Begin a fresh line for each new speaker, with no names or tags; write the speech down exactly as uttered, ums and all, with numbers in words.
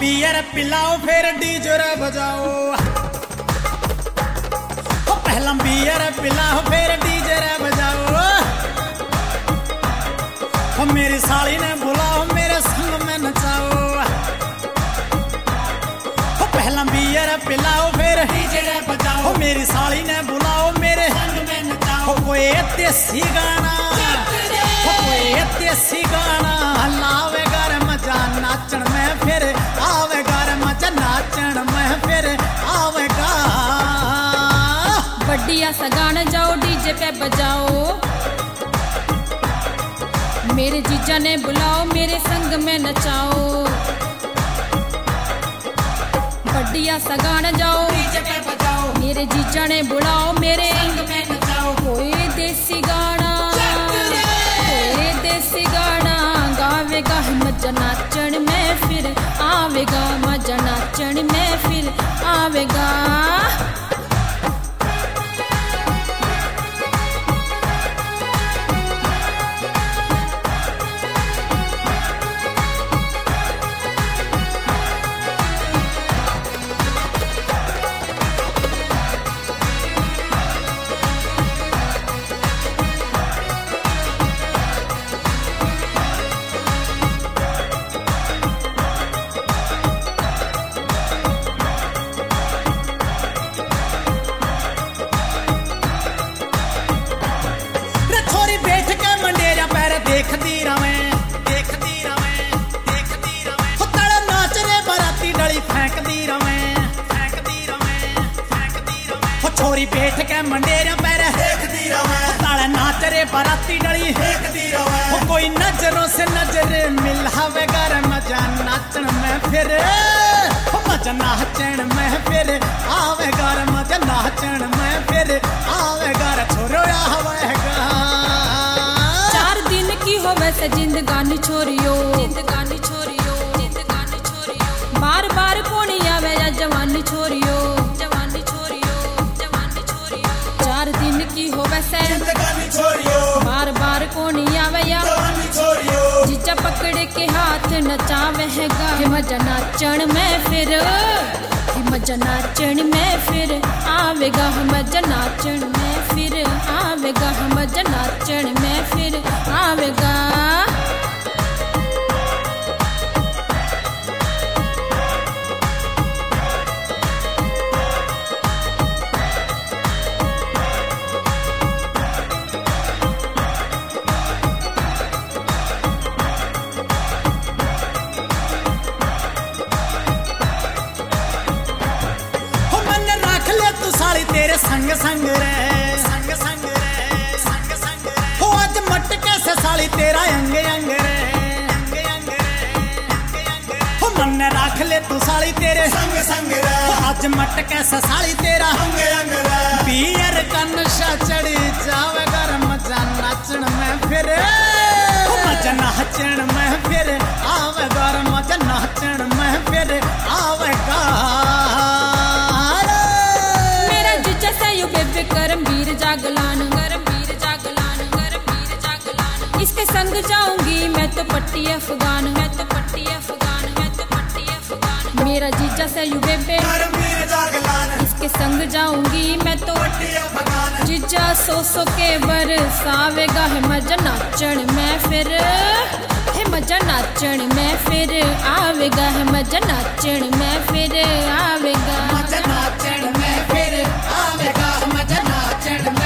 Beer पिलाओ फिर DJ रे बजाओ। पहला बियर पिलाओ फिर डीजे रे बजाओ। मेरी साली ने बुलाओ मेरे संग में नचाओ। पहला बियर पिलाओ फिर डीजे रे बजाओ। मेरी साली ने बुलाओ मेरे संग में नचाओ। कोई देसी गाना कोई देसी गाना लावेगा रे मजा नाचन में फिर आवेगा रे मजा नाचन में फिर आवेगा।
बढ़िया सा गाना जाओ डीजे पे बजाओ। मेरे जीजा ने बुलाओ मेरे संग में नचाओ। बढ़िया सा गाना जाओ
डीजे पे बजाओ।
मेरे जीजा ने बुलाओ मेरे संग में नचाओ। कोई देसी गाना कोई देसी गाना गावेगा मजा नाचन में फिर आवेगा। मजा नाचन में फिर आवेगा।
देखती रवें देखती रवें देखती रवें हो तड़ नाच रे बराती डली फेंकती रवें फेंकती रवें फेंकती रवें हो छोरी बैठ के मंडेरिया पैर देखती रवें तड़ नाच रे बराती डली फेंकती रवें हो कोई नजरों से नजर मिलावेगा रे मजा नाचन में फिर हो मजा नाचन में फिर आवेगा रे मजा नाचन में फिर आवेगा रे छोरो आवेगा।
हो वैसे जिंदगानी छोरियो जिंदगानी छोरियो जिंदगानी छोरियो। बार बार कोनी आवे या जवानी छोरियो जवानी छोरियो जवानी छोरियो। चार दिन की हो वैसे
जिंदगानी छोरियो। बार
बार कोनी आवे या
जवानी छोरियो।
जीजा पकड़े के हाथ नचावेगा मजा नाचन में फिर मजा नाचन में फिर आवेगा। मजा नाचन में फिर आवेगा। मजा नाचन में फिर आवेगा।
तेरे संग संग रे संग संग रे संग संग रे हो आज मटके से साली तेरा अंग अंग रे अंग अंग रे अंग अंग रे हो मन ने रख ले तू साली तेरे संग संग रे आज मटके से साली तेरा अंग अंग रे। बियर का नशा चढ़ी जावेगा रे मजा नाचन में फिर मजा नाचन में फिर आवेगा रे मजा नाचन में फिर आवेगा।
गरम वीर जागलान गरम वीर जागलान गरम वीर जागलान। इसके संग जाऊंगी मैं तो पट्टी अफगान मैं तो पट्टी अफगान मैं तो पट्टी अफगान। मेरा जीजा से यू बेबे
गरम वीर जागलान।
इसके संग जाऊंगी मैं तो
पट्टी अफगान।
जीजा सो सो के बरसावेगा है मजा नाचन में फिर है मजा नाचन में फिर आवेगा। है मजा नाचन में फिर आवेगा।
मजा नाचन में फिर आवेगा। मजा नाचन